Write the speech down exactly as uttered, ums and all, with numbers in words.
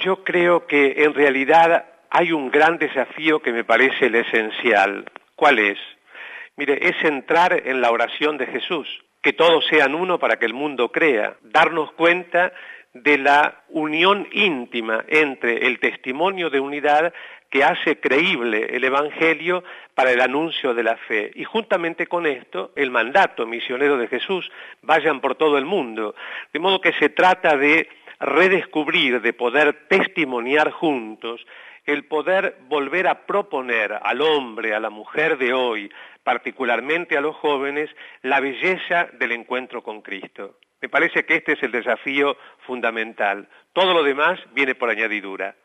Yo creo que en realidad hay un gran desafío que me parece el esencial. ¿Cuál es? Mire, es entrar en la oración de Jesús, que todos sean uno para que el mundo crea, darnos cuenta de la unión íntima entre el testimonio de unidad que hace creíble el Evangelio para el anuncio de la fe. Y juntamente con esto, el mandato misionero de Jesús, vayan por todo el mundo. De modo que se trata de redescubrir, de poder testimoniar juntos, el poder volver a proponer al hombre, a la mujer de hoy, particularmente a los jóvenes, la belleza del encuentro con Cristo. Me parece que este es el desafío fundamental. Todo lo demás viene por añadidura.